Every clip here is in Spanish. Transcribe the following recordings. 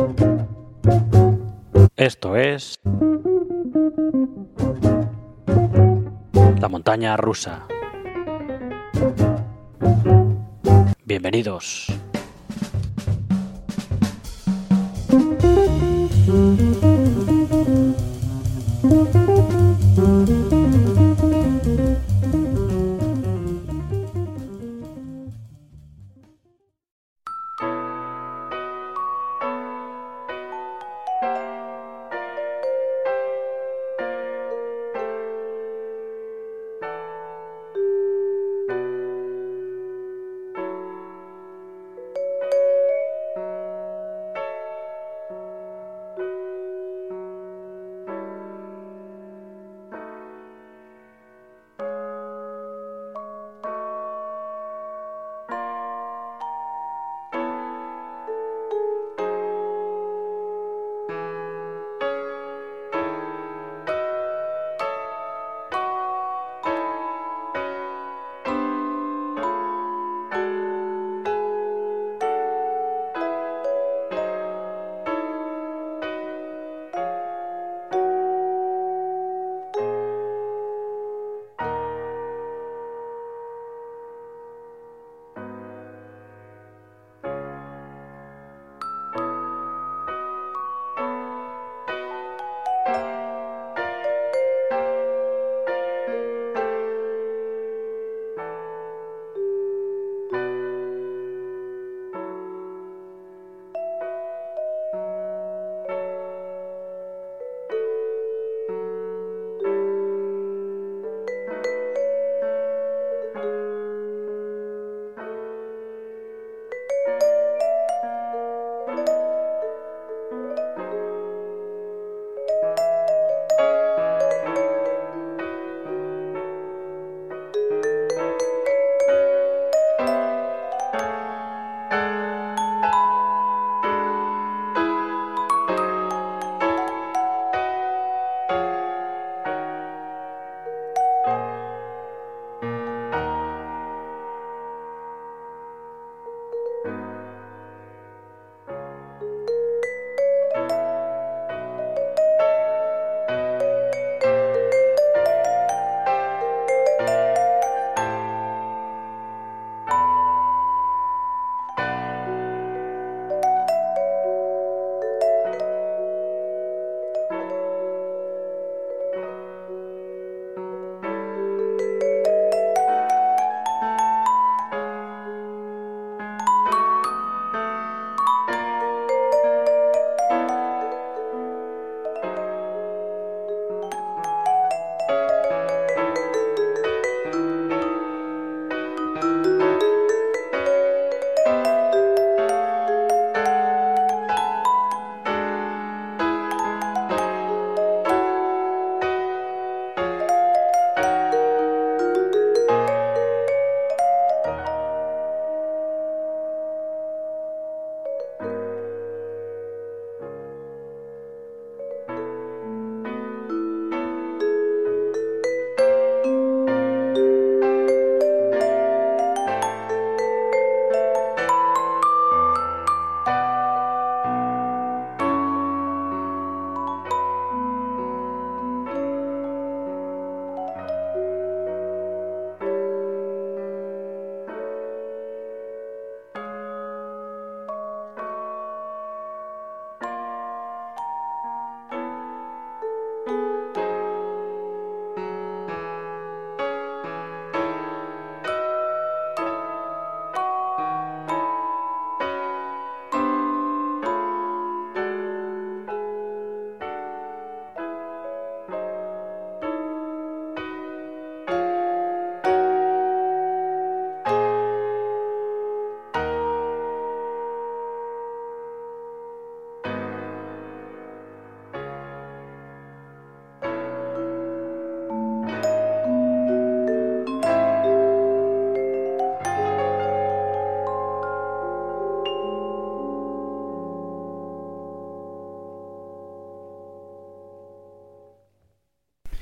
Esto es La Montaña Rusa. Bienvenidos.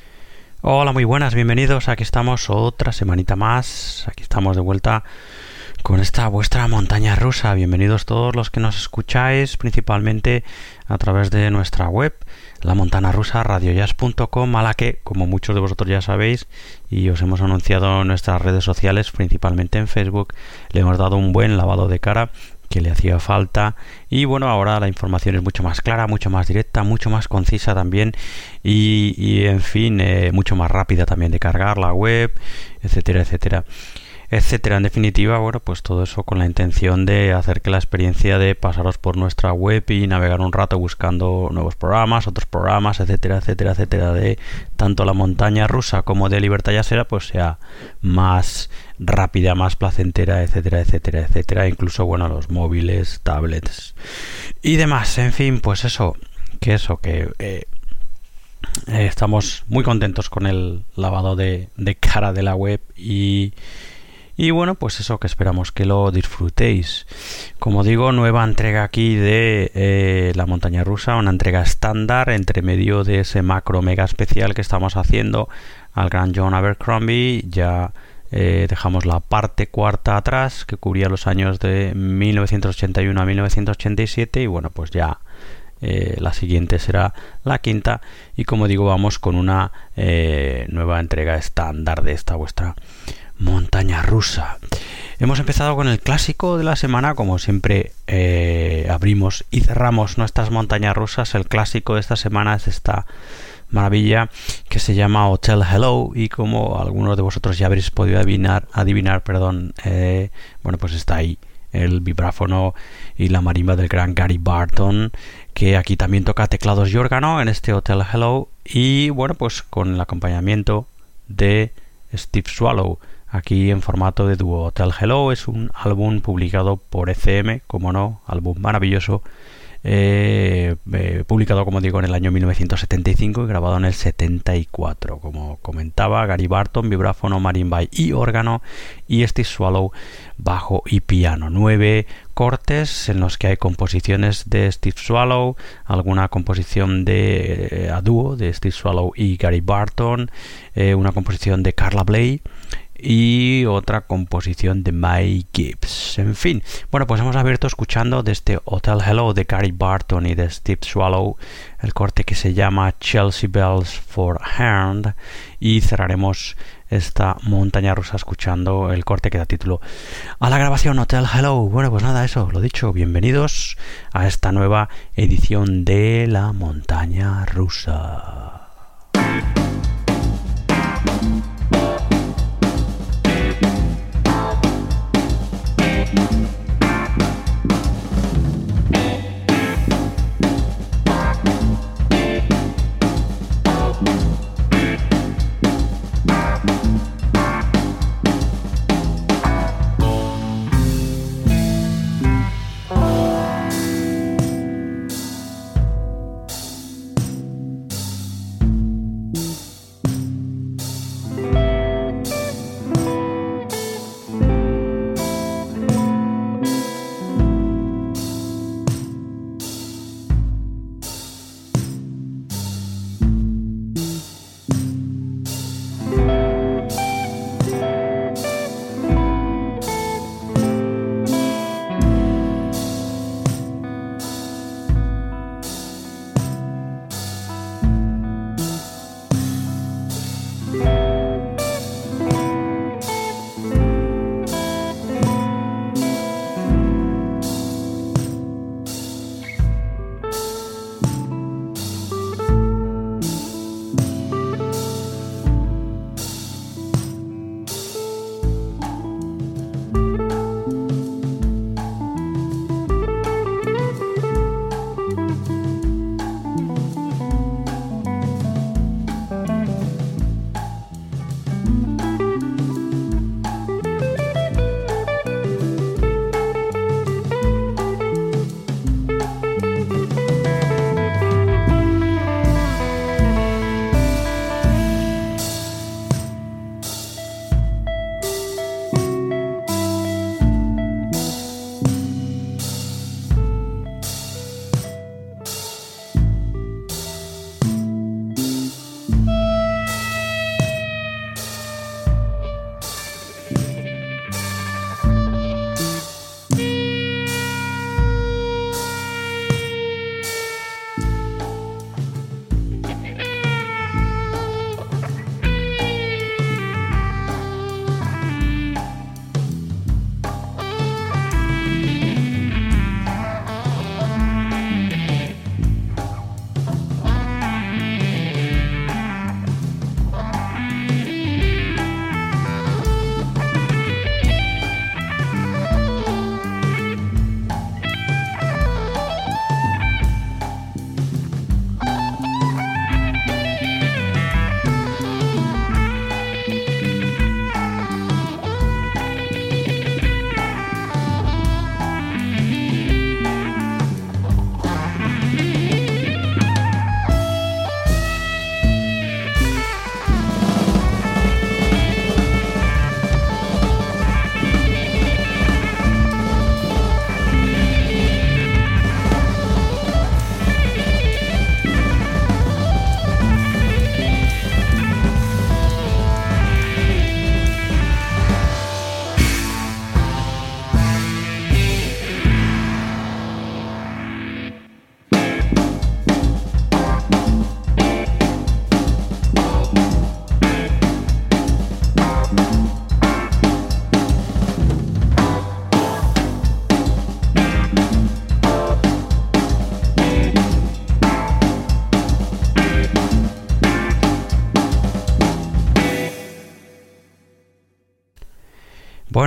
Hola, muy buenas, bienvenidos. Aquí estamos otra semanita más. Aquí estamos de vuelta con esta vuestra montaña rusa. Bienvenidos todos los que nos escucháis, principalmente a través de nuestra web, la montana rusa radiojazz.com, a la que, como muchos de vosotros ya sabéis y os hemos anunciado en nuestras redes sociales, principalmente en Facebook, le hemos dado un buen lavado de cara que le hacía falta. Y bueno, ahora la información es mucho más clara, mucho más directa, mucho más concisa también y en fin, mucho más rápida también de cargar la web, etcétera, etcétera, etcétera. En definitiva, bueno, pues todo eso con la intención de hacer que la experiencia de pasaros por nuestra web y navegar un rato buscando nuevos programas, otros programas, etcétera, etcétera, etcétera, de tanto la montaña rusa como de Libertad Jazzera, pues sea más rápida, más placentera, etcétera, etcétera, etcétera. Incluso, bueno, los móviles, tablets y demás. En fin, pues eso, que estamos muy contentos con el lavado de cara de la web y bueno, pues eso, que esperamos que lo disfrutéis. Como digo, nueva entrega aquí de la montaña rusa, una entrega estándar entre medio de ese macro mega especial que estamos haciendo al gran John Abercrombie. Ya dejamos la parte cuarta atrás, que cubría los años de 1981 a 1987, y bueno, pues ya la siguiente será la quinta, y como digo, vamos con una nueva entrega estándar de esta vuestra montaña rusa. Hemos empezado con el clásico de la semana, como siempre abrimos y cerramos nuestras montañas rusas. El clásico de esta semana es esta maravilla que se llama Hotel Hello, y como algunos de vosotros ya habréis podido adivinar, bueno, pues está ahí el vibráfono y la marimba del gran Gary Barton, que aquí también toca teclados y órgano en este Hotel Hello, y bueno, pues con el acompañamiento de Steve Swallow aquí en formato de dúo. Hotel Hello es un álbum publicado por ECM, como no, álbum maravilloso, publicado, como digo, en el año 1975 y grabado en el 74. Como comentaba, Gary Barton, vibráfono, marimba y órgano, y Steve Swallow, bajo y piano. 9 cortes en los que hay composiciones de Steve Swallow, alguna composición de a dúo de Steve Swallow y Gary Barton, una composición de Carla Bley y otra composición de Mike Gibbs. En fin, bueno, pues hemos abierto escuchando de este Hotel Hello de Gary Barton y de Steve Swallow el corte que se llama Chelsea Bells for Hand, y cerraremos esta montaña rusa escuchando el corte que da título a la grabación Hotel Hello. Bueno, pues nada, eso, lo dicho, bienvenidos a esta nueva edición de la montaña rusa.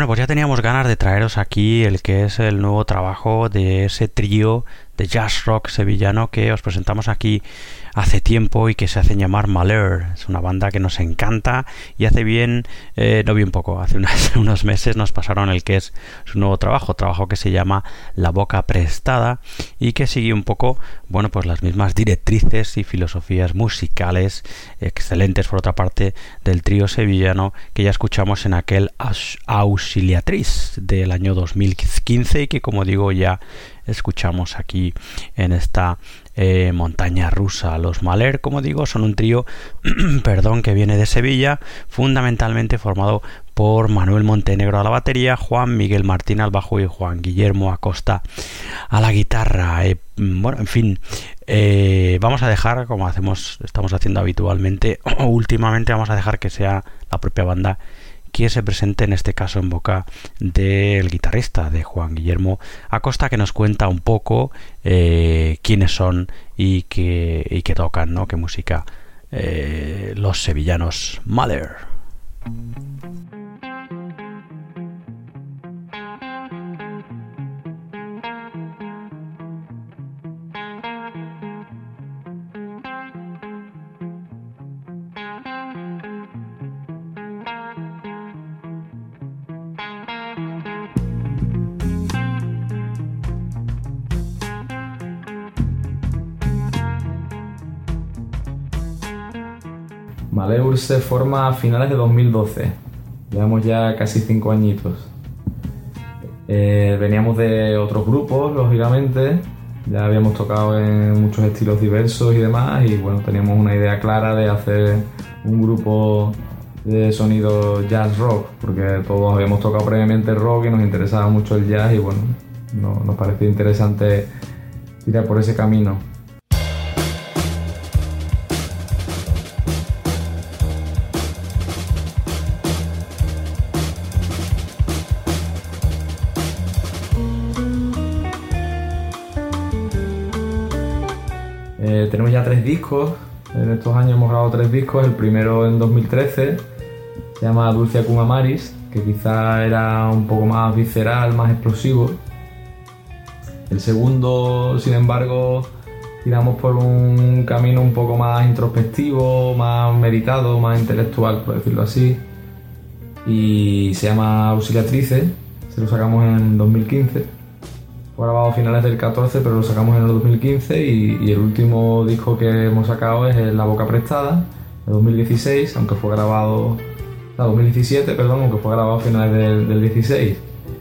Bueno, pues ya teníamos ganas de traeros aquí el que es el nuevo trabajo de ese trío de jazz rock sevillano que os presentamos aquí hace tiempo y que se hacen llamar Malheur. Es una banda que nos encanta y hace bien, no bien poco, hace unos meses nos pasaron el que es su nuevo trabajo que se llama La Boca Prestada y que sigue un poco, bueno, pues las mismas directrices y filosofías musicales excelentes, por otra parte, del trío sevillano que ya escuchamos en aquel Auxiliatriz del año 2015 y que, como digo, ya escuchamos aquí en esta montaña rusa. Los Malheur, como digo, son un trío que viene de Sevilla, fundamentalmente formado por Manuel Montenegro a la batería, Juan Miguel Martín al bajo y Juan Guillermo Acosta a la guitarra. Bueno, en fin, vamos a dejar, como estamos haciendo habitualmente últimamente, vamos a dejar que sea la propia banda que se presente, en este caso en boca del guitarrista, de Juan Guillermo Acosta, que nos cuenta un poco quiénes son y qué tocan, ¿no? Qué música los sevillanos Malheur. Malheur se forma a finales de 2012, llevamos ya casi 5 añitos. Veníamos de otros grupos, lógicamente, ya habíamos tocado en muchos estilos diversos y demás, y bueno, teníamos una idea clara de hacer un grupo de sonido jazz rock, porque todos habíamos tocado previamente rock y nos interesaba mucho el jazz y bueno, nos parecía interesante tirar por ese camino. Tenemos ya 3 discos, en estos años hemos grabado 3 discos, el primero en 2013 se llama Dulce Cum Amaris, que quizá era un poco más visceral, más explosivo. El segundo, sin embargo, tiramos por un camino un poco más introspectivo, más meditado, más intelectual, por decirlo así, y se llama Auxiliatrice, se lo sacamos en 2015. Fue grabado a finales del 14, pero lo sacamos en el 2015 y el último disco que hemos sacado es La Boca Prestada, de 2016, aunque fue grabado... 2017, perdón, aunque fue grabado a finales del 16.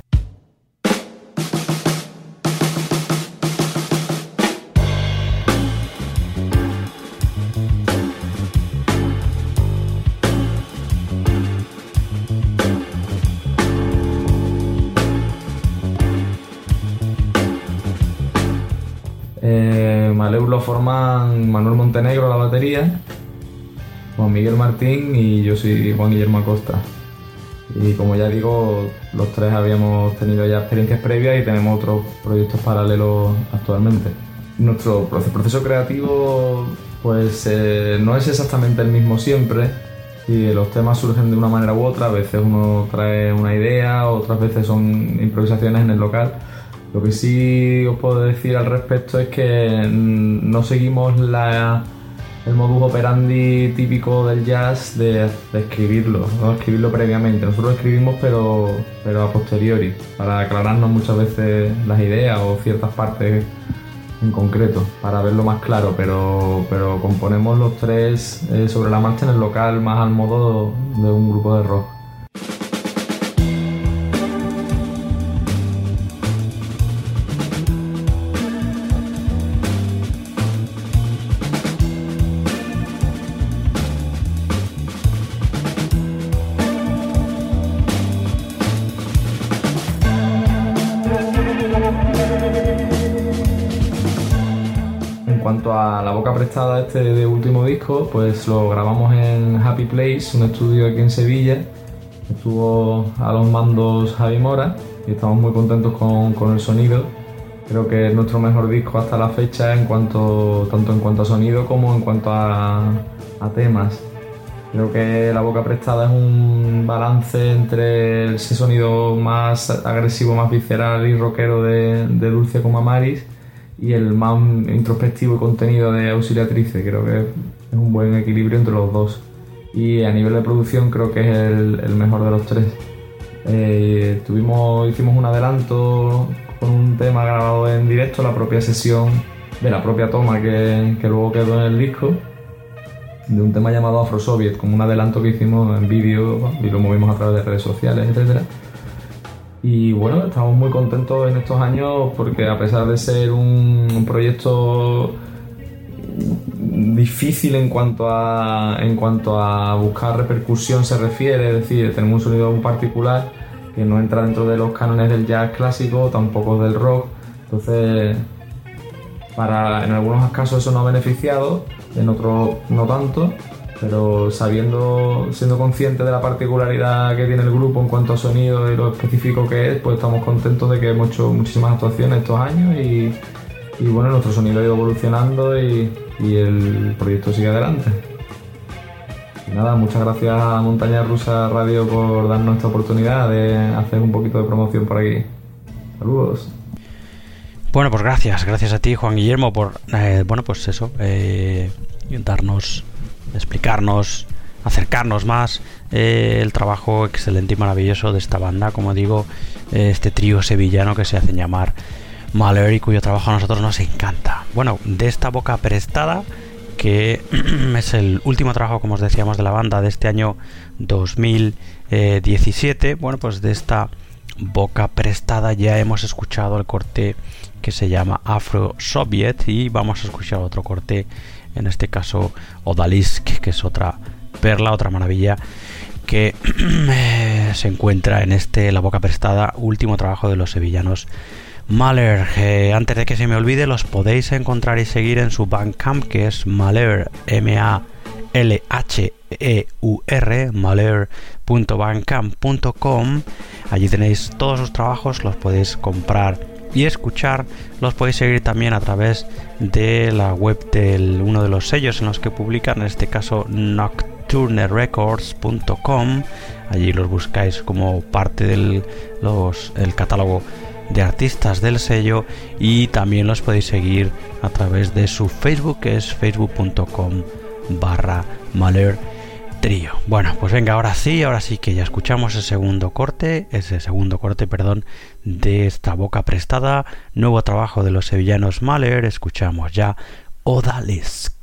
Malheur lo forman Manuel Montenegro a la batería, Juan Miguel Martín y yo soy Juan Guillermo Acosta. Y como ya digo, los tres habíamos tenido ya experiencias previas y tenemos otros proyectos paralelos actualmente. Nuestro proceso creativo pues no es exactamente el mismo siempre y los temas surgen de una manera u otra. A veces uno trae una idea, otras veces son improvisaciones en el local. Lo que sí os puedo decir al respecto es que no seguimos el modus operandi típico del jazz de escribirlo, no escribirlo previamente. Nosotros escribimos pero a posteriori, para aclararnos muchas veces las ideas o ciertas partes en concreto, para verlo más claro, pero componemos los tres sobre la marcha en el local, más al modo de un grupo de rock. En cuanto a La Boca Prestada, este de último disco, pues lo grabamos en Happy Place, un estudio aquí en Sevilla. Estuvo a los mandos Javi Mora y estamos muy contentos con el sonido. Creo que es nuestro mejor disco hasta la fecha tanto en cuanto a sonido como en cuanto a temas. Creo que La Boca Prestada es un balance entre ese sonido más agresivo, más visceral y rockero de Dulce como Amaris y el más introspectivo y contenido de Auxiliatrice. Creo que es un buen equilibrio entre los dos. Y a nivel de producción creo que es el mejor de los tres. Hicimos un adelanto con un tema grabado en directo, la propia sesión de la propia toma que luego quedó en el disco, de un tema llamado Afro Soviet, como un adelanto que hicimos en vídeo y lo movimos a través de redes sociales, etcétera. Y bueno, estamos muy contentos en estos años porque a pesar de ser un proyecto difícil en cuanto a buscar repercusión se refiere, es decir, tenemos un sonido muy particular que no entra dentro de los cánones del jazz clásico, tampoco del rock, entonces en algunos casos eso nos ha beneficiado, en otros no tanto, pero siendo consciente de la particularidad que tiene el grupo en cuanto a sonido y lo específico que es, pues estamos contentos de que hemos hecho muchísimas actuaciones estos años y bueno, nuestro sonido ha ido evolucionando y el proyecto sigue adelante. Y nada, muchas gracias a Montaña Rusa Radio por darnos esta oportunidad de hacer un poquito de promoción por aquí. Saludos. Bueno, pues gracias a ti, Juan Guillermo, por darnos, explicarnos, acercarnos más el trabajo excelente y maravilloso de esta banda, como digo, este trío sevillano que se hacen llamar Malheur y cuyo trabajo a nosotros nos encanta. Bueno, de esta Boca Prestada, que es el último trabajo, como os decíamos, de la banda de este año 2017, bueno, pues de esta Boca Prestada ya hemos escuchado el corte que se llama Afro Soviet y vamos a escuchar otro corte, en este caso Odalisk, que es otra perla, otra maravilla que se encuentra en La Boca Prestada, último trabajo de los sevillanos Malheur. Antes de que se me olvide, los podéis encontrar y seguir en su Bandcamp, que es Malheur, Malheur, malheur.bandcamp.com. Allí tenéis todos sus trabajos, los podéis comprar y escuchar. Los podéis seguir también a través de la web de uno de los sellos en los que publican, en este caso nocturnerecords.com. Allí los buscáis como parte del catálogo de artistas del sello, y también los podéis seguir a través de su Facebook, que es facebook.com/Malheur Trío. Bueno, pues venga, ahora sí que ya escuchamos ese segundo corte, de esta Boca Prestada, nuevo trabajo de los sevillanos Malheur. Escuchamos ya Odalisk.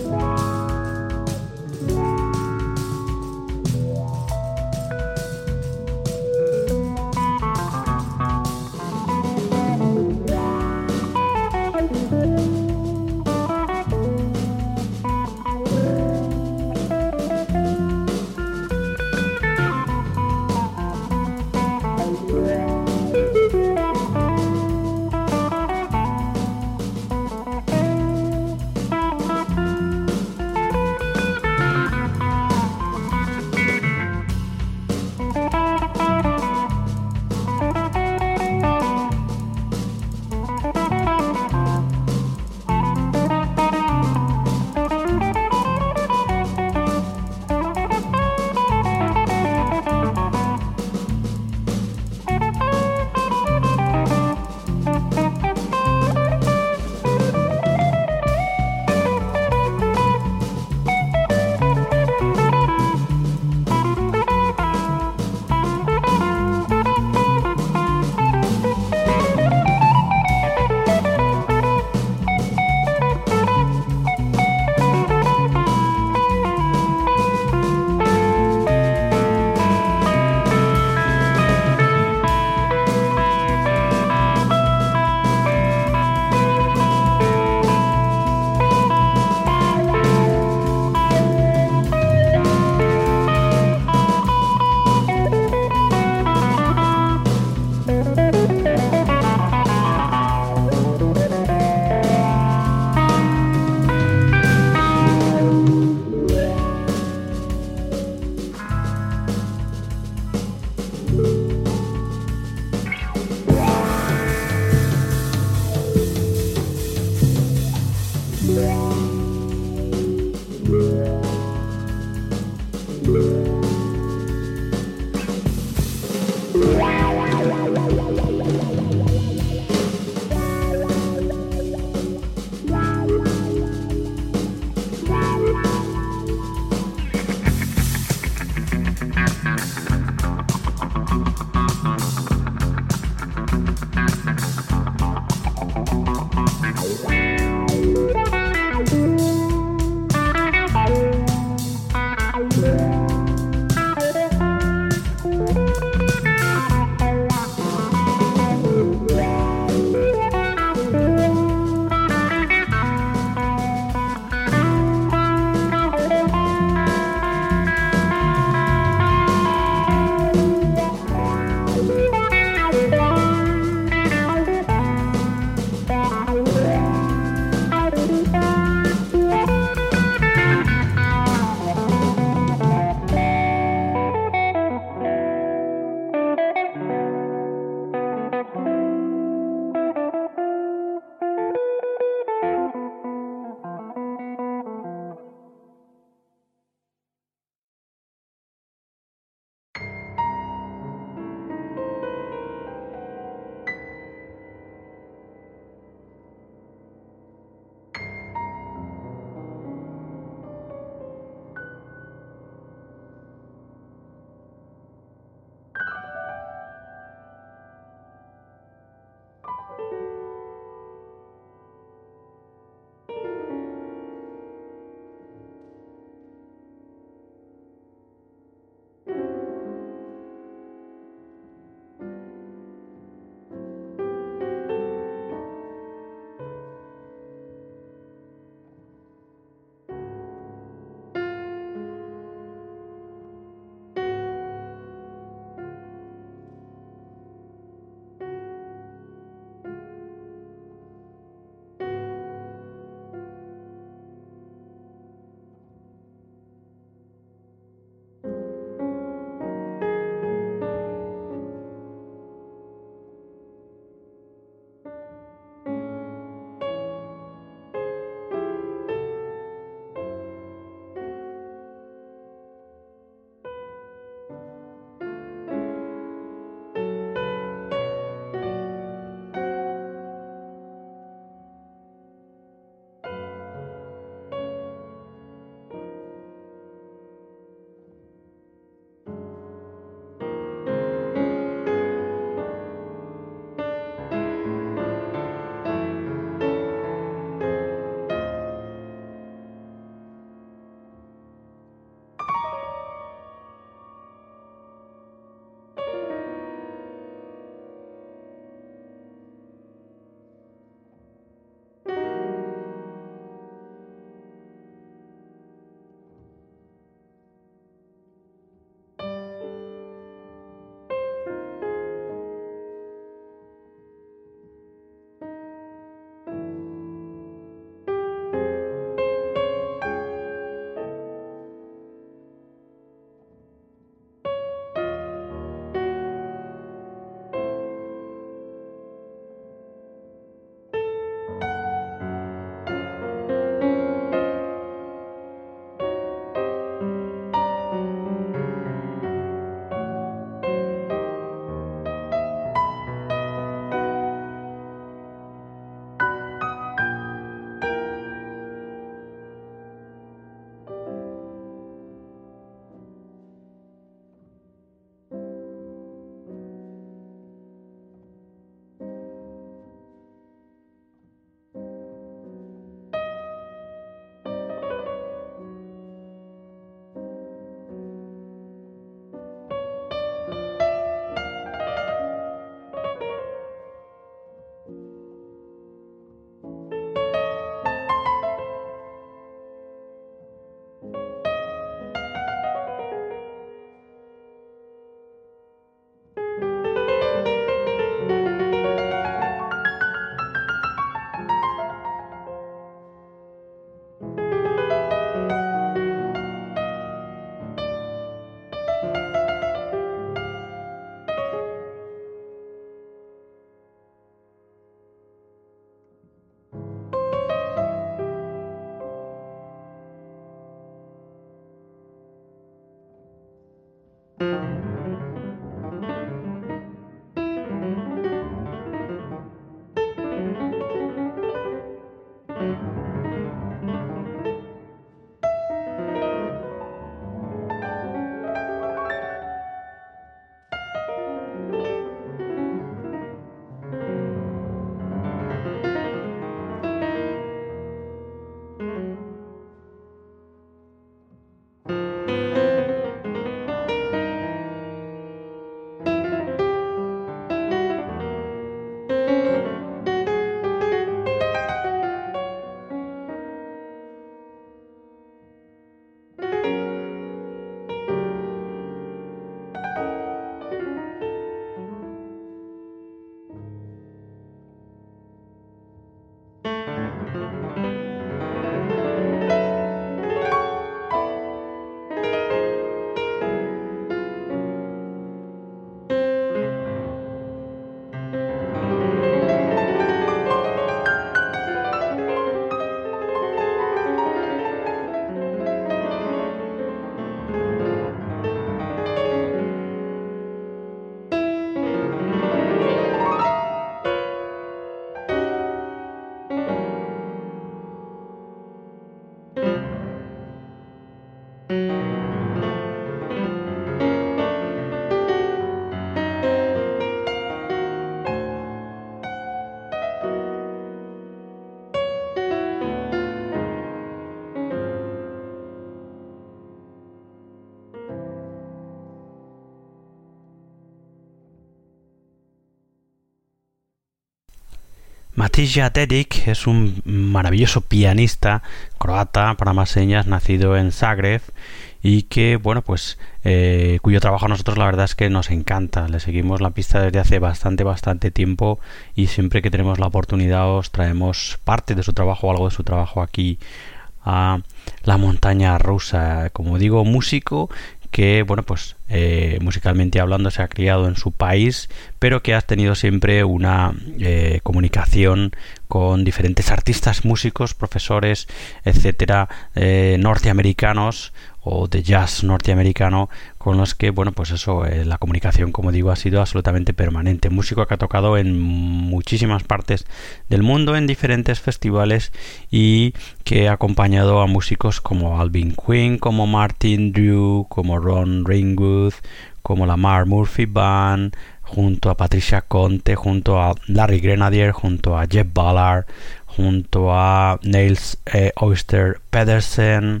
Matija Dedic es un maravilloso pianista croata, para más señas, nacido en Zagreb y que, bueno, pues cuyo trabajo a nosotros la verdad es que nos encanta. Le seguimos la pista desde hace bastante tiempo y siempre que tenemos la oportunidad os traemos parte de su trabajo o algo de su trabajo aquí a la montaña rusa. Como digo, músico que, bueno, pues musicalmente hablando se ha criado en su país, pero que ha tenido siempre una comunicación con diferentes artistas, músicos, profesores, etcétera, norteamericanos o de jazz norteamericano, con los que, bueno, pues eso, la comunicación, como digo, ha sido absolutamente permanente. Músico que ha tocado en muchísimas partes del mundo, en diferentes festivales, y que ha acompañado a músicos como Alvin Queen, como Martin Drew, como Ron Ringwood, como la Mark Murphy Band, junto a Patricia Conte, junto a Larry Grenadier, junto a Jeff Ballard, junto a Niels Oyster Pedersen.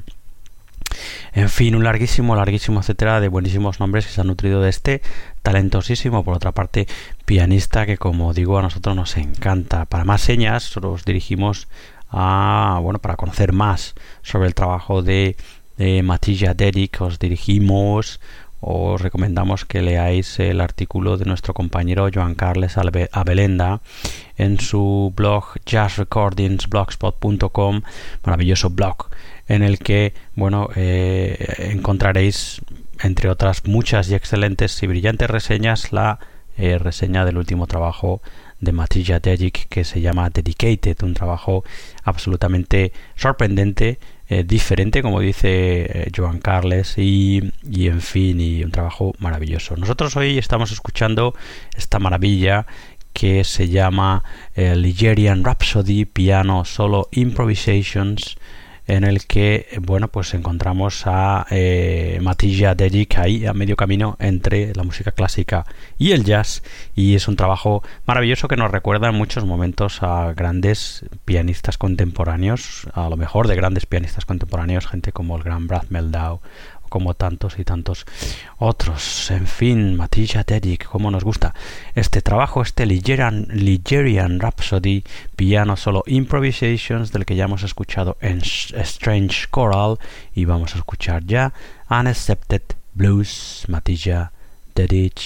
En fin, un larguísimo etcétera de buenísimos nombres que se han nutrido de este talentosísimo, por otra parte, pianista que, como digo, a nosotros nos encanta. Para más señas nos dirigimos a, bueno, para conocer más sobre el trabajo de Matija Dedic, os recomendamos que leáis el artículo de nuestro compañero Joan Carles Abelenda en su blog jazzrecordingsblogspot.com, maravilloso blog en el que, bueno, encontraréis, entre otras muchas y excelentes y brillantes reseñas, la reseña del último trabajo de Matija Dedic, que se llama Dedicated, un trabajo absolutamente sorprendente, diferente, como dice Joan Carles, y en fin, y un trabajo maravilloso. Nosotros hoy estamos escuchando esta maravilla que se llama Ligerian Rhapsody, piano solo improvisations, en el que, bueno, pues encontramos a Matija Dedic ahí a medio camino entre la música clásica y el jazz, y es un trabajo maravilloso que nos recuerda en muchos momentos a grandes pianistas contemporáneos, a lo mejor de grandes pianistas contemporáneos, gente como el gran Brad Mehldau, como tantos y tantos otros. En fin, Matija Dedic, como nos gusta este trabajo, este Ligerian Rhapsody, piano solo improvisations, del que ya hemos escuchado en Strange Choral, y vamos a escuchar ya Unaccepted Blues, Matija Dedic.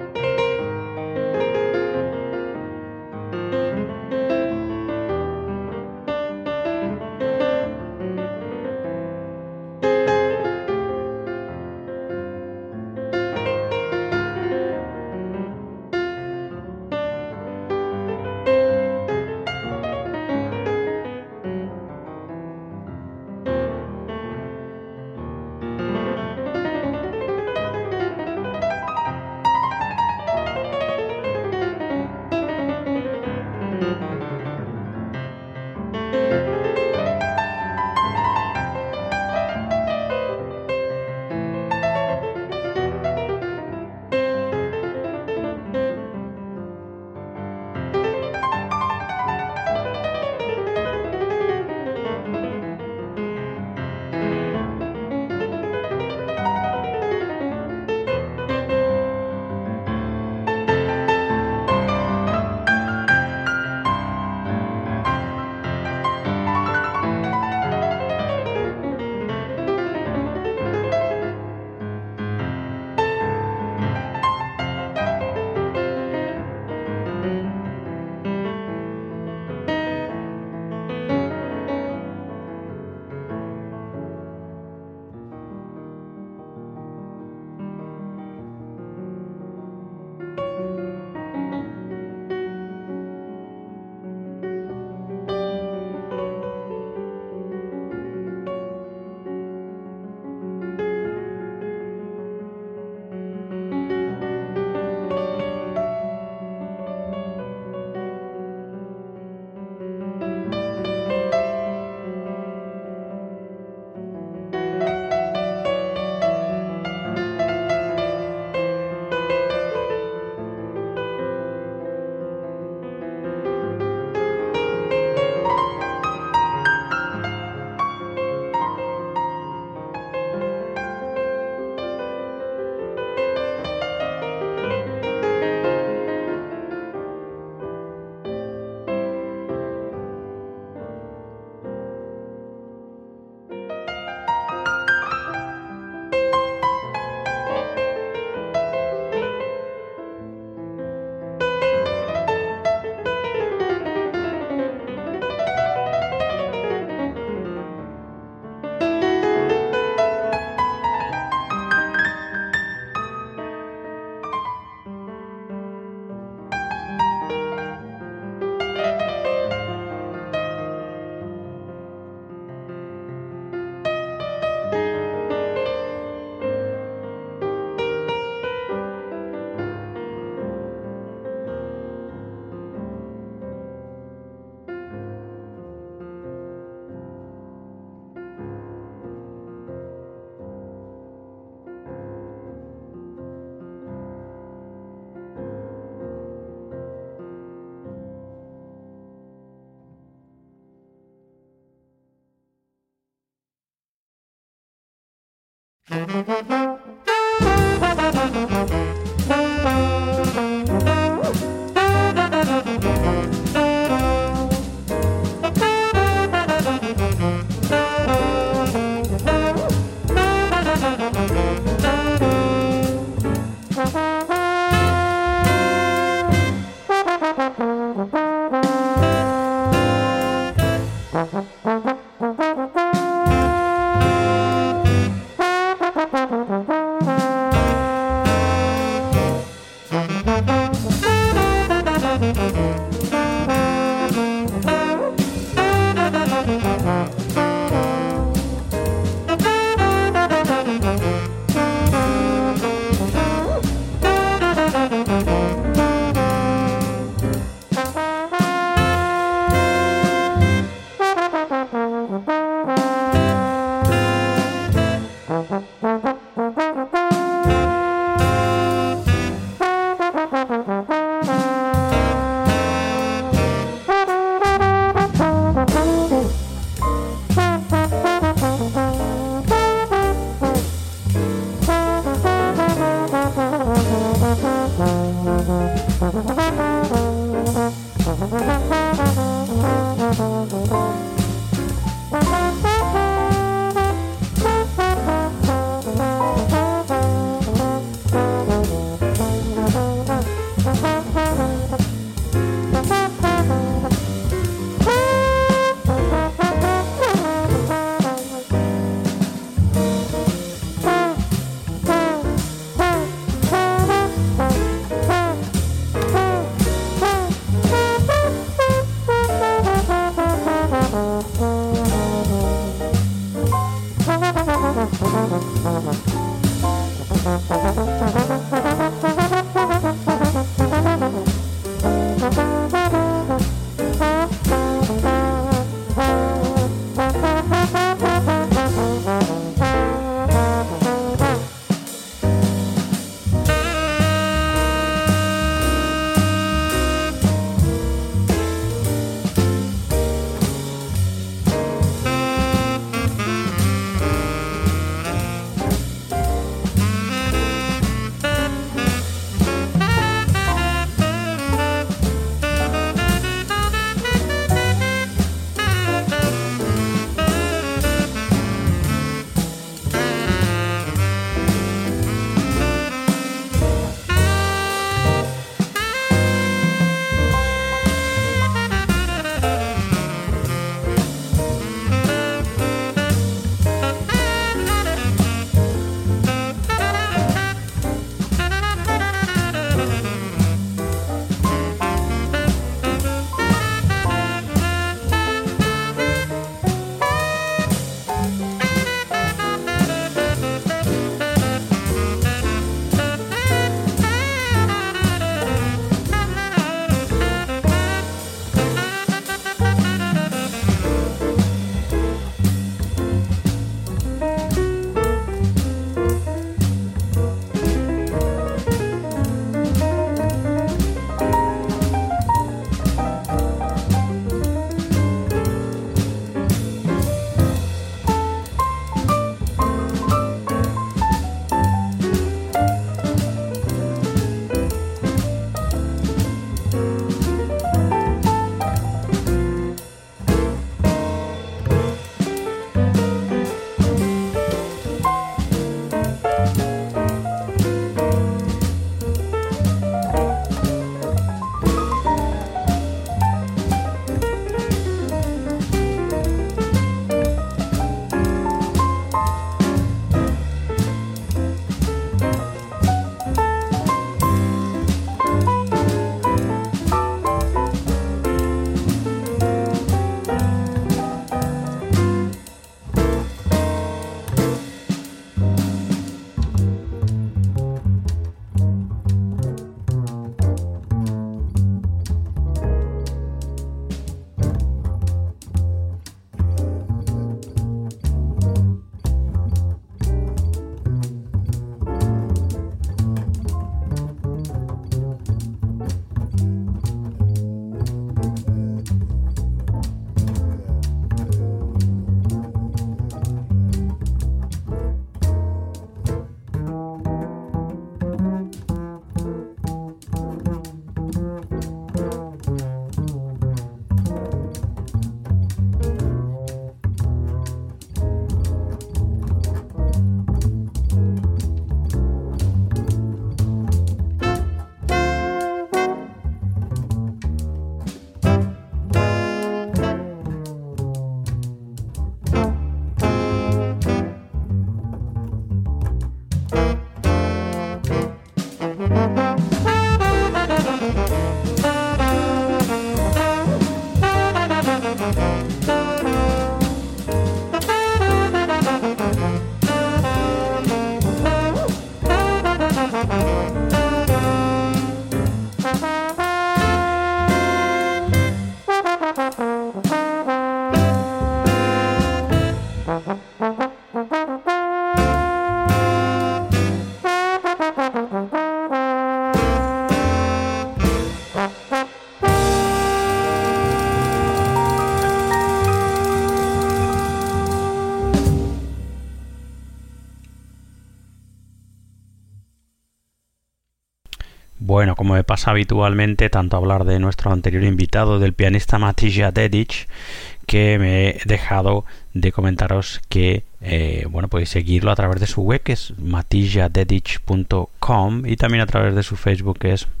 Bueno, como me pasa habitualmente, tanto hablar de nuestro anterior invitado, del pianista Matija Dedić, que me he dejado de comentaros que podéis seguirlo a través de su web, que es matijadedić.com, y también a través de su Facebook, que es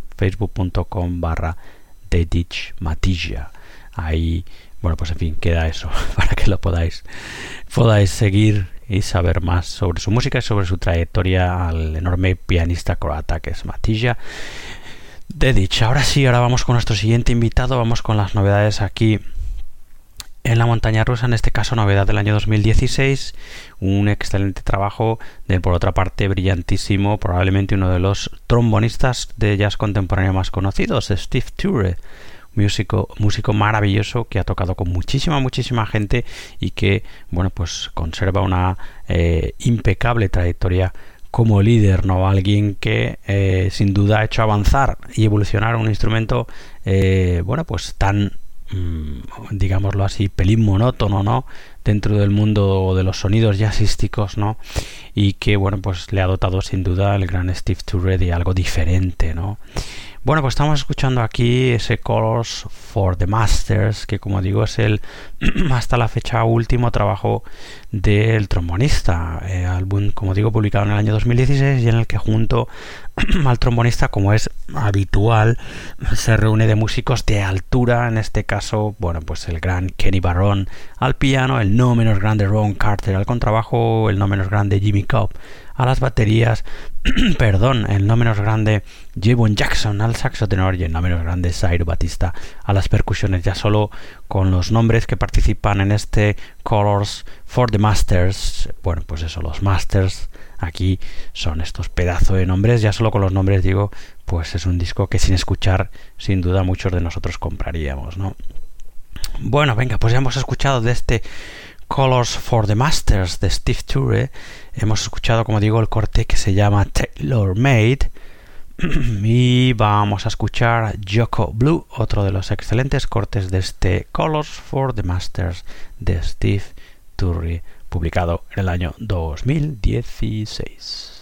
facebook.com/DedićMatija. Ahí, pues en fin, queda eso para que lo podáis seguir y saber más sobre su música y sobre su trayectoria al enorme pianista croata que es Matija Dedić. Ahora vamos con nuestro siguiente invitado, vamos con las novedades aquí en la montaña rusa, en este caso novedad del año 2016, un excelente trabajo de, por otra parte, brillantísimo, probablemente uno de los trombonistas de jazz contemporáneo más conocidos, Steve Turre. Músico maravilloso que ha tocado con muchísima gente y que conserva una impecable trayectoria como líder, ¿no? Alguien que sin duda ha hecho avanzar y evolucionar un instrumento tan digámoslo así, pelín monótono, ¿no? Dentro del mundo de los sonidos jazzísticos, ¿no? Y que le ha dotado sin duda el gran Steve Turre de algo diferente, ¿no? Estamos escuchando aquí ese Colors for the Masters, que como digo es el hasta la fecha último trabajo del trombonista, álbum, como digo, publicado en el año 2016 y en el que junto al trombonista, como es habitual, se reúne de músicos de altura, en este caso, el gran Kenny Barron al piano, el no menos grande Ron Carter al contrabajo, el no menos grande Jimmy Cobb a las baterías, el no menos grande Javon Jackson al saxo tenor y el no menos grande Zairo Batista a las percusiones. Ya solo con los nombres que participan en este Colors for the Masters, los Masters aquí son estos pedazos de nombres, ya solo con los nombres digo, es un disco que sin escuchar sin duda muchos de nosotros compraríamos, ¿no? Ya hemos escuchado de este Colors for the Masters de Steve Turre. Hemos escuchado, como digo, el corte que se llama Tailor Made y vamos a escuchar Yoko Blue, otro de los excelentes cortes de este Colors for the Masters de Steve Turre, publicado en el año 2016.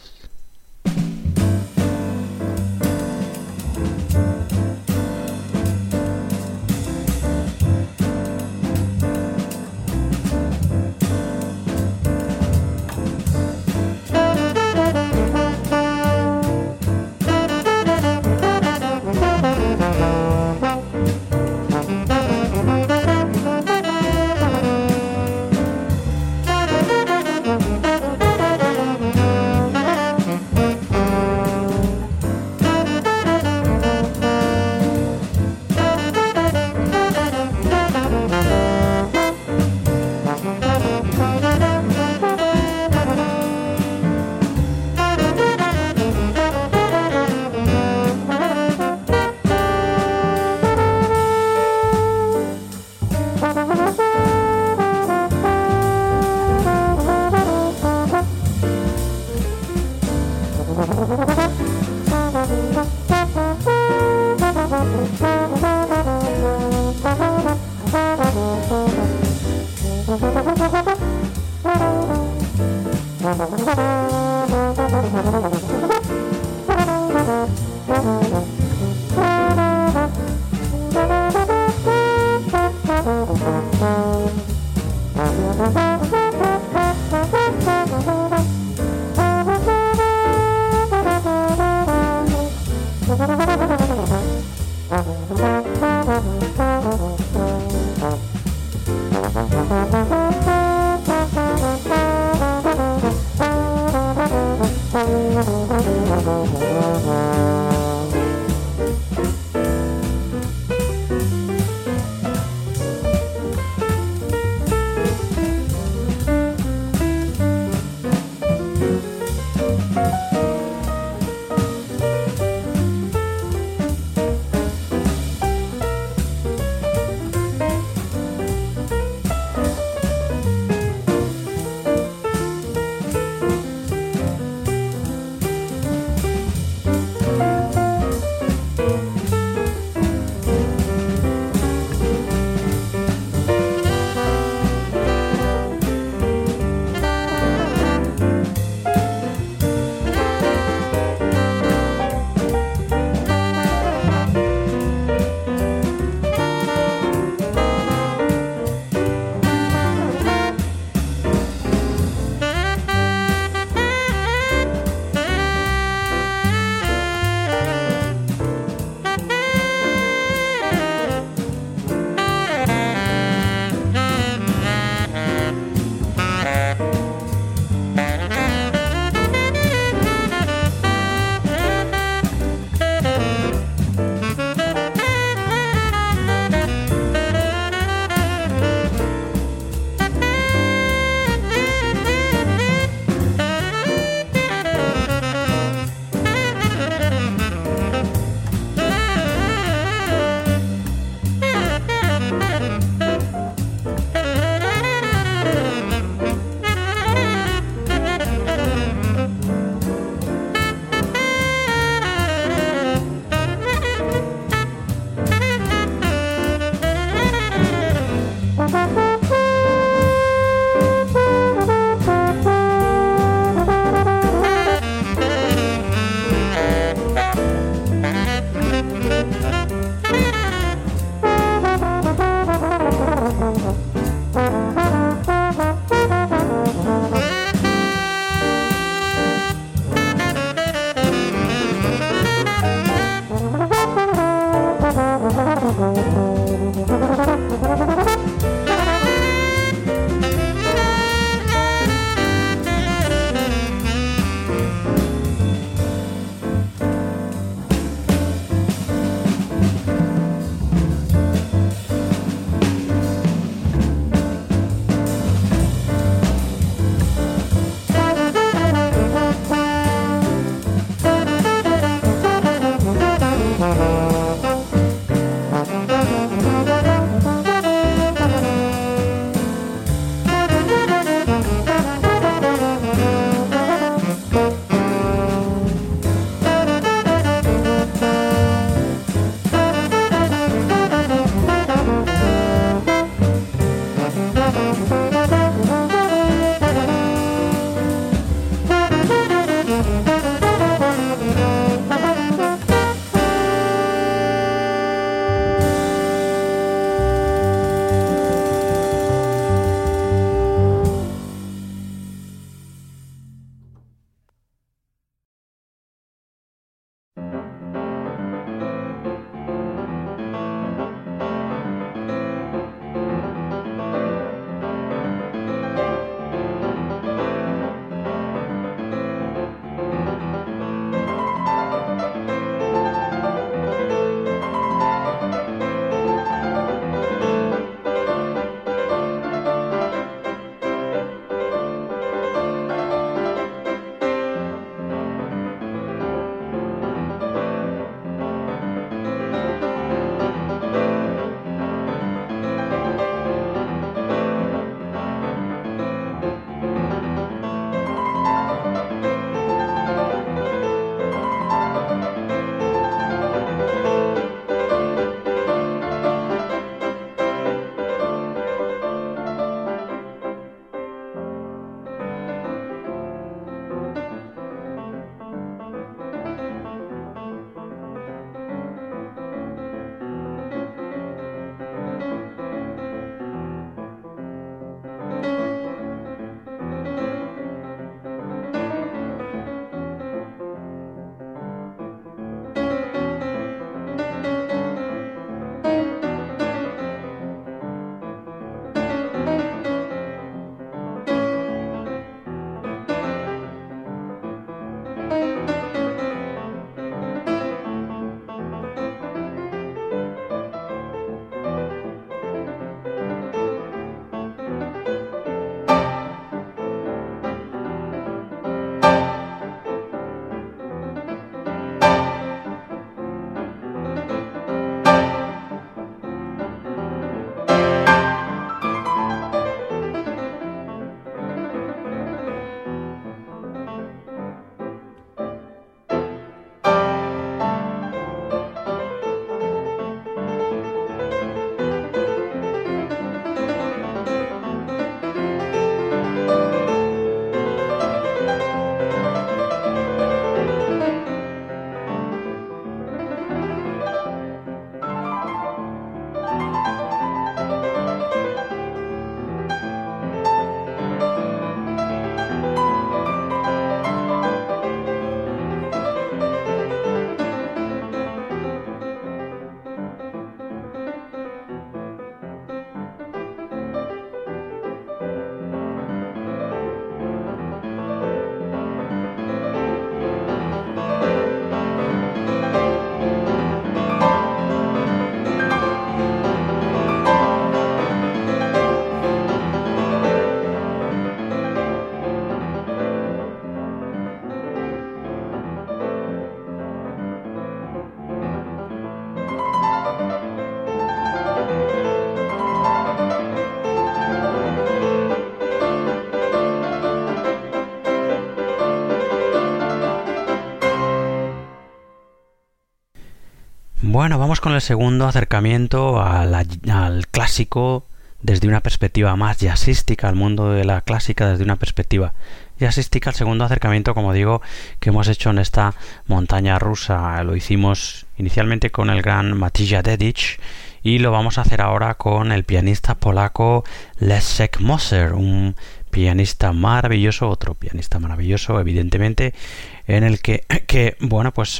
Bueno, vamos con el segundo acercamiento al clásico desde una perspectiva más jazzística, al mundo de la clásica desde una perspectiva jazzística. El segundo acercamiento, como digo, que hemos hecho en esta montaña rusa, lo hicimos inicialmente con el gran Matija Dedić y lo vamos a hacer ahora con el pianista polaco Leszek Moser, un pianista maravilloso, otro pianista maravilloso, evidentemente, en el que bueno, pues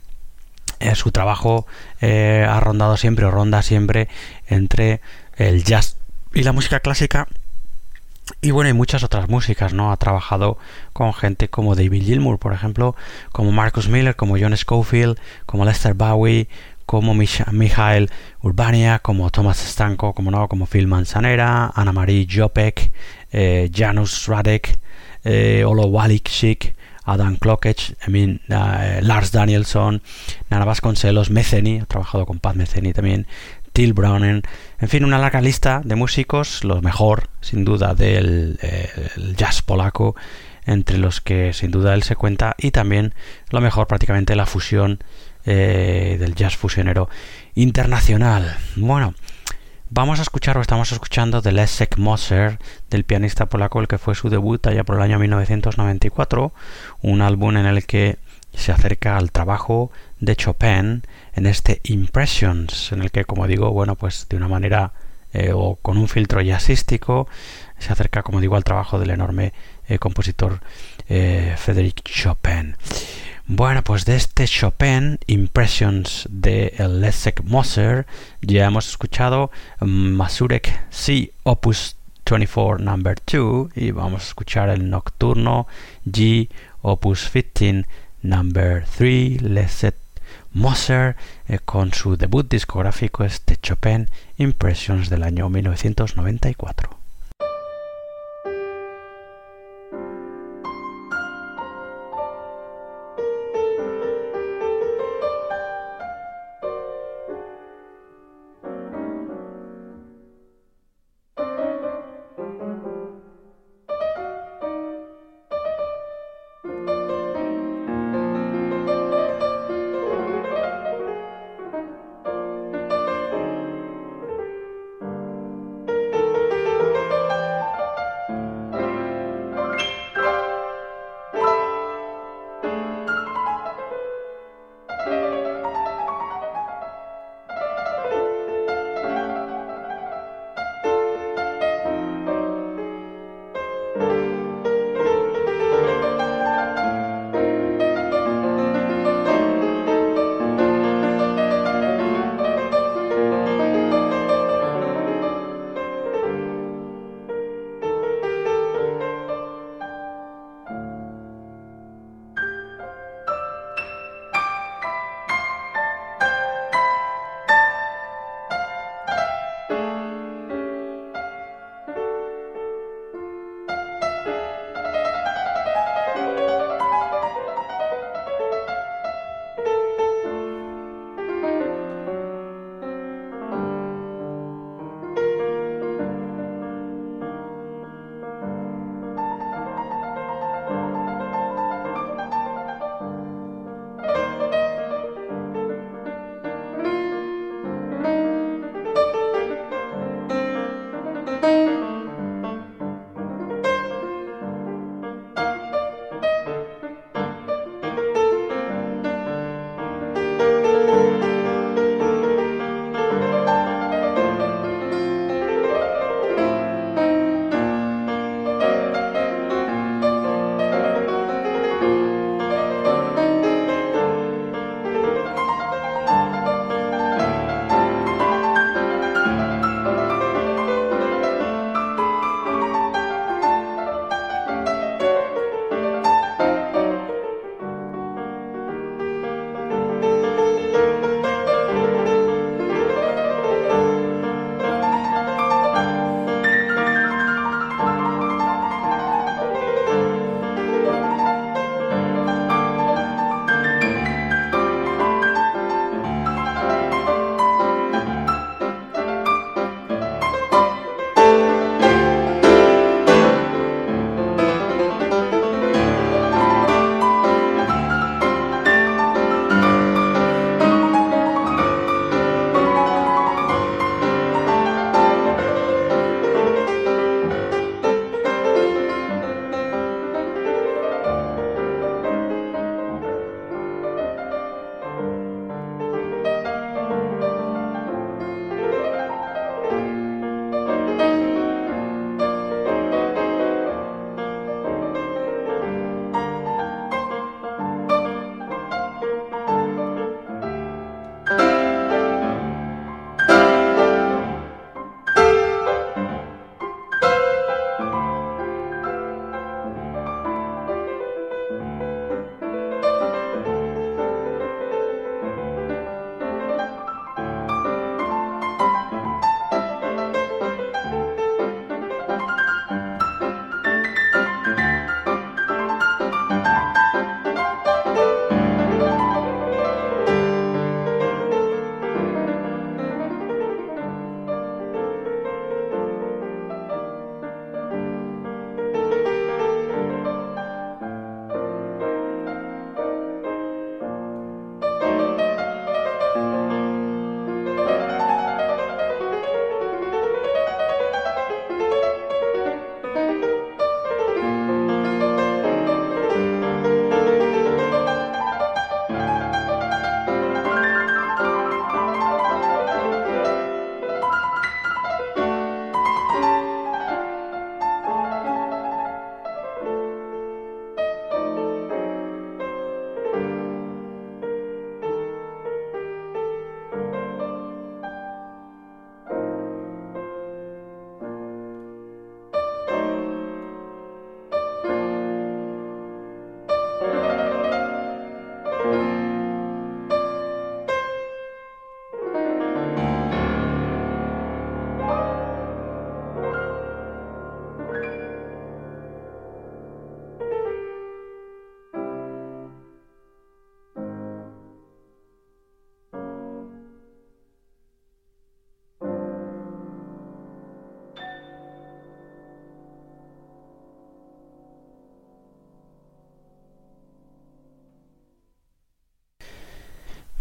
su trabajo ha rondado siempre o ronda siempre entre el jazz y la música clásica y bueno, y muchas otras músicas, ¿no? Ha trabajado con gente como David Gilmour, por ejemplo, como Marcus Miller, como John Scofield, como Lester Bowie, como Mikhail Urbania, como Thomas Stanko, como no, como Phil Manzanera, Anna-Marie Jopek, Janusz Radek, Olo Walicek, Adam Klokec, Lars Danielsson, Nana Vasconcelos, Metheny, ha trabajado con Pat Metheny también, Till Brownen, en fin, una larga lista de músicos, los mejor, sin duda, del el jazz polaco, entre los que sin duda él se cuenta, y también lo mejor prácticamente la fusión del jazz fusionero internacional. Bueno, vamos a escuchar o estamos escuchando de Leszek Moser, del pianista polaco, el que fue su debut allá por el año 1994, un álbum en el que se acerca al trabajo de Chopin en este Impressions, en el que, como digo, bueno, pues de una manera o con un filtro jazzístico se acerca, como digo, al trabajo del enorme compositor Frédéric Chopin. Bueno, pues de este Chopin Impressions de Leszek Moser ya hemos escuchado Mazurek C Opus 24 Number 2 y vamos a escuchar el Nocturno G Opus 15 Number 3, Leszek Moser con su debut discográfico, este Chopin Impressions del año 1994.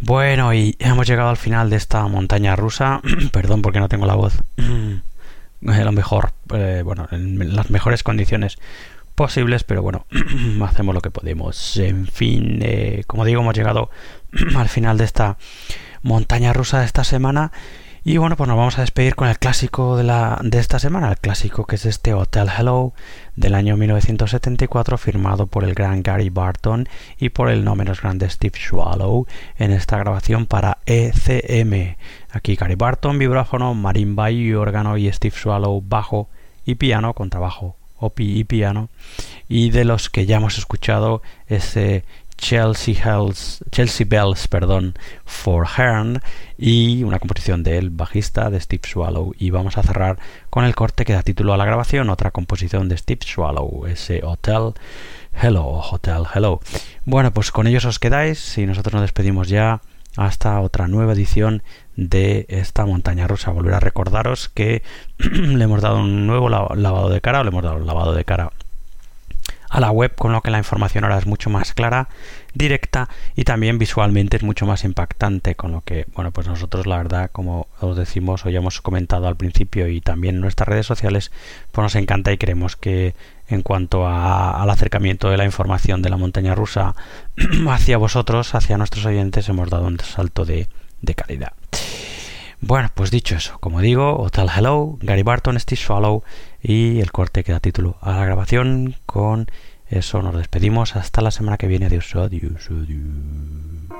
Bueno, y hemos llegado al final de esta montaña rusa. Perdón porque no tengo la voz lo mejor, bueno, en las mejores condiciones posibles, pero bueno, hacemos lo que podemos. En fin, como digo, hemos llegado al final de esta montaña rusa de esta semana. Y bueno, pues nos vamos a despedir con el clásico de esta semana, el clásico que es este Hotel Hello del año 1974, firmado por el gran Gary Barton y por el no menos grande Steve Swallow en esta grabación para ECM. Aquí Gary Barton, vibráfono, marimba y órgano, y Steve Swallow, bajo y piano, contrabajo y piano. Y de los que ya hemos escuchado ese Chelsea Bells, for Hearn, y una composición del bajista de Steve Swallow. Y vamos a cerrar con el corte que da título a la grabación, otra composición de Steve Swallow, ese Hotel Hello. Bueno, pues con ellos os quedáis y nosotros nos despedimos ya hasta otra nueva edición de esta montaña rusa. Volver a recordaros que le hemos dado un nuevo lavado de cara, o le hemos dado un lavado de cara a la web, con lo que la información ahora es mucho más clara, directa y también visualmente es mucho más impactante, con lo que, bueno, pues nosotros la verdad, como os decimos o ya hemos comentado al principio y también en nuestras redes sociales, pues nos encanta y creemos que en cuanto al acercamiento de la información de la montaña rusa hacia vosotros, hacia nuestros oyentes, hemos dado un salto de calidad. Bueno, pues dicho eso, como digo, Hotel Hello, Gary Barton, Steve Swallow, y el corte que da título a la grabación. Con eso nos despedimos hasta la semana que viene. Adiós, adiós, adiós.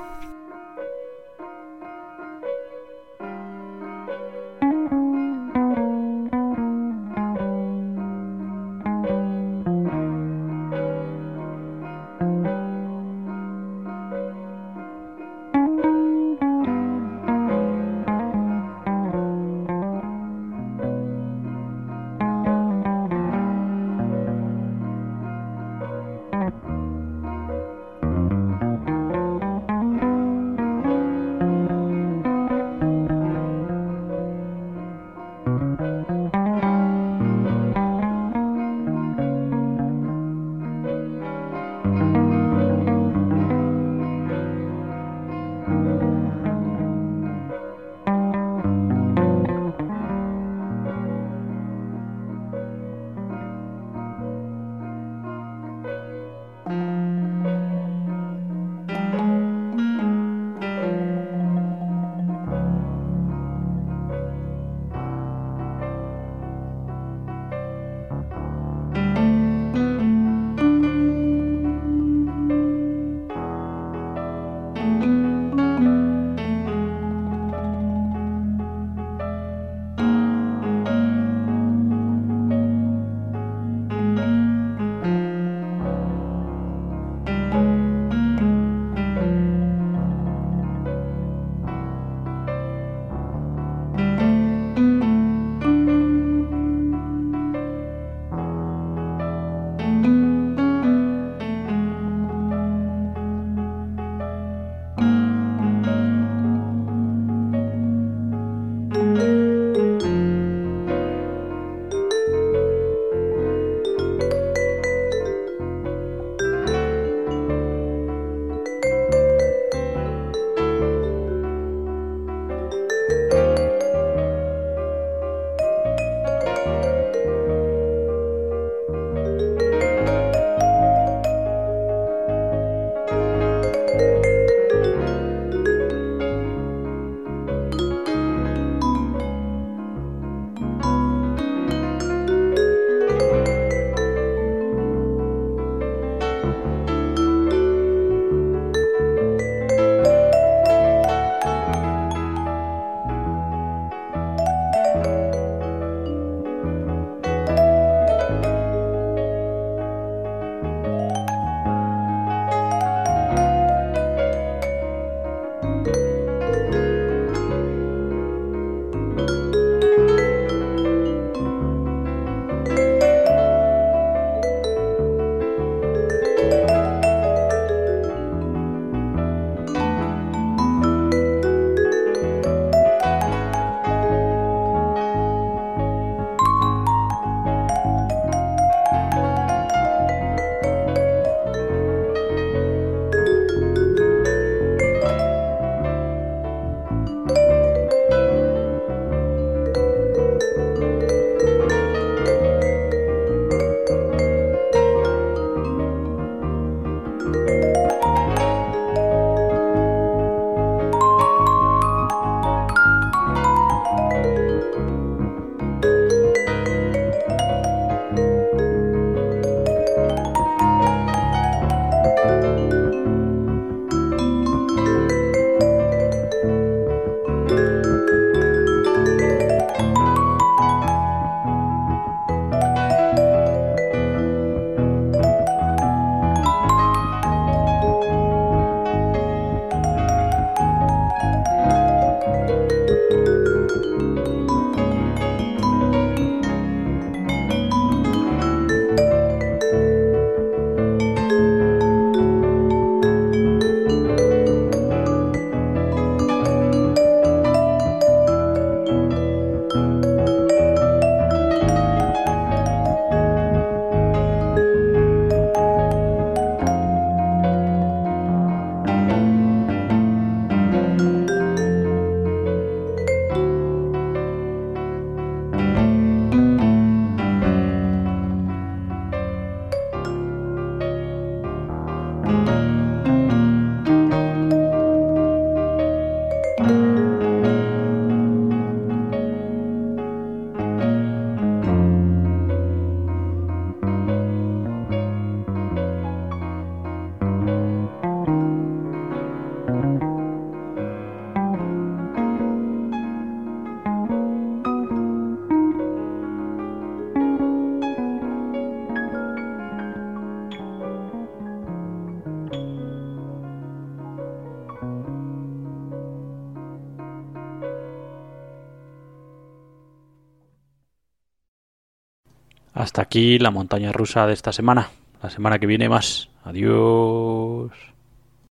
hasta aquí la montaña rusa de esta semana. La semana que viene más. Adiós.